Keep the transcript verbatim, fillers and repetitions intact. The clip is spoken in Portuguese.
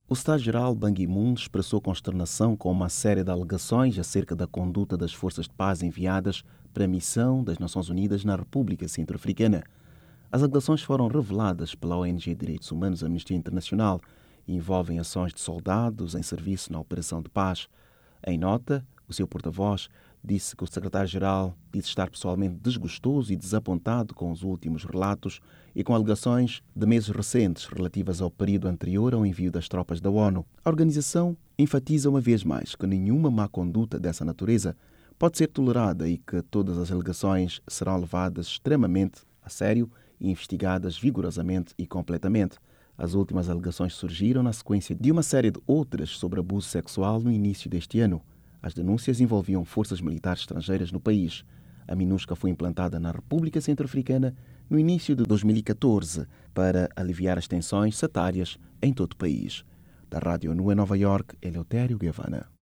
O secretário-geral Ban Ki-moon expressou consternação com uma série de alegações acerca da conduta das forças de paz enviadas para a missão das Nações Unidas na República Centro-Africana. As alegações foram reveladas pela O N G de Direitos Humanos Amnistia Internacional e envolvem ações de soldados em serviço na Operação de Paz. Em nota, o seu porta-voz disse que o secretário-geral disse estar pessoalmente desgostoso e desapontado com os últimos relatos e com alegações de meses recentes relativas ao período anterior ao envio das tropas da ONU. A organização enfatiza uma vez mais que nenhuma má conduta dessa natureza pode ser tolerada e que todas as alegações serão levadas extremamente a sério e investigadas vigorosamente e completamente. As últimas alegações surgiram na sequência de uma série de outras sobre abuso sexual no início deste ano. As denúncias envolviam forças militares estrangeiras no país. A MINUSCA foi implantada na República Centro-Africana no início de dois mil e catorze para aliviar as tensões setárias em todo o país. Da Rádio ONU em Nova Iorque, Eleutério Gavanna.